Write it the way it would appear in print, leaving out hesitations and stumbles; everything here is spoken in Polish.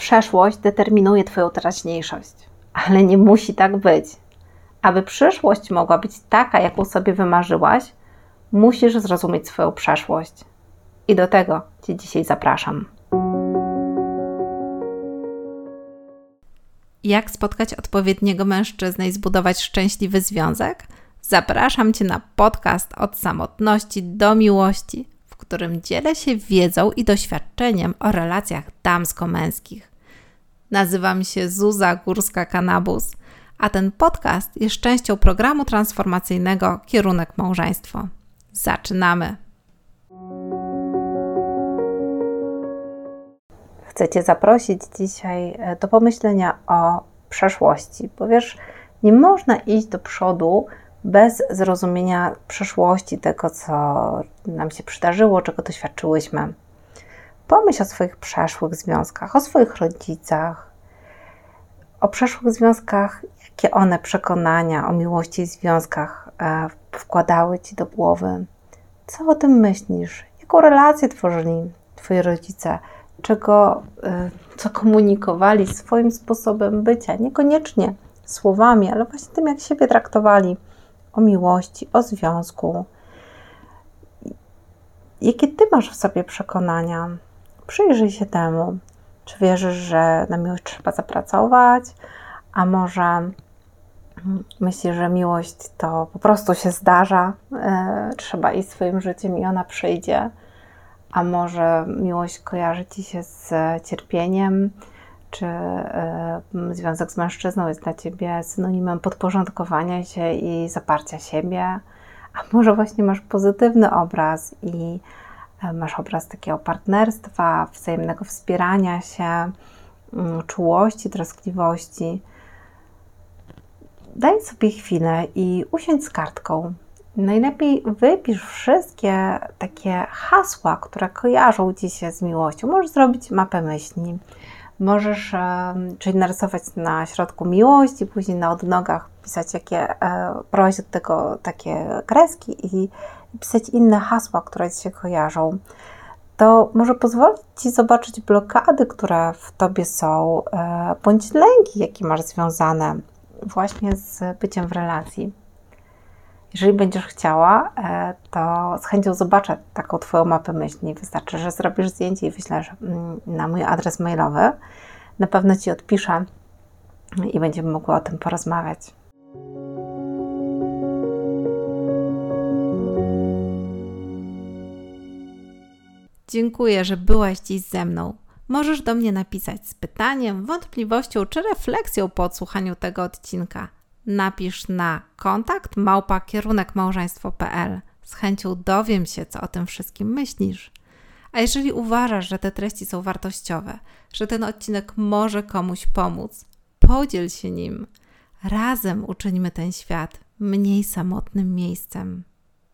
Przeszłość determinuje Twoją teraźniejszość, ale nie musi tak być. Aby przyszłość mogła być taka, jaką sobie wymarzyłaś, musisz zrozumieć swoją przeszłość. I do tego Cię dzisiaj zapraszam. Jak spotkać odpowiedniego mężczyznę i zbudować szczęśliwy związek? Zapraszam Cię na podcast Od samotności do miłości, w którym dzielę się wiedzą i doświadczeniem o relacjach damsko-męskich. Nazywam się Zuza Górska-Kanabus, a ten podcast jest częścią programu transformacyjnego Kierunek Małżeństwo. Zaczynamy! Chcę Cię zaprosić dzisiaj do pomyślenia o przeszłości, bo wiesz, nie można iść do przodu bez zrozumienia przeszłości, tego co nam się przydarzyło, czego doświadczyłyśmy. Pomyśl o swoich przeszłych związkach, o swoich rodzicach, o przeszłych związkach, jakie one przekonania o miłości i związkach wkładały Ci do głowy. Co o tym myślisz? Jaką relację tworzyli Twoi rodzice? Co komunikowali swoim sposobem bycia? Niekoniecznie słowami, ale właśnie tym, jak siebie traktowali. O miłości, o związku. Jakie Ty masz w sobie przekonania? Przyjrzyj się temu. Czy wierzysz, że na miłość trzeba zapracować? A może myślisz, że miłość to po prostu się zdarza? Trzeba iść swoim życiem i ona przyjdzie? A może miłość kojarzy Ci się z cierpieniem? Czy związek z mężczyzną jest dla Ciebie synonimem podporządkowania się i zaparcia siebie? A może właśnie masz pozytywny obraz i masz obraz takiego partnerstwa, wzajemnego wspierania się, czułości, troskliwości? Daj sobie chwilę i usiądź z kartką. Najlepiej wypisz wszystkie takie hasła, które kojarzą Ci się z miłością. Możesz zrobić mapę myśli. Możesz, czyli narysować na środku miłość i później na odnogach pisać, prowadzić do tego takie kreski i pisać inne hasła, które Ci się kojarzą. To może pozwolić Ci zobaczyć blokady, które w Tobie są, bądź lęki, jakie masz związane właśnie z byciem w relacji. Jeżeli będziesz chciała, to z chęcią zobaczę taką Twoją mapę myśli. Wystarczy, że zrobisz zdjęcie i wyślesz na mój adres mailowy. Na pewno Ci odpiszę i będziemy mogły o tym porozmawiać. Dziękuję, że byłaś dziś ze mną. Możesz do mnie napisać z pytaniem, wątpliwością czy refleksją po odsłuchaniu tego odcinka. Napisz na kontakt@kierunkmałżeństwo.pl. Z chęcią dowiem się, co o tym wszystkim myślisz. A jeżeli uważasz, że te treści są wartościowe, że ten odcinek może komuś pomóc, podziel się nim. Razem uczyńmy ten świat mniej samotnym miejscem.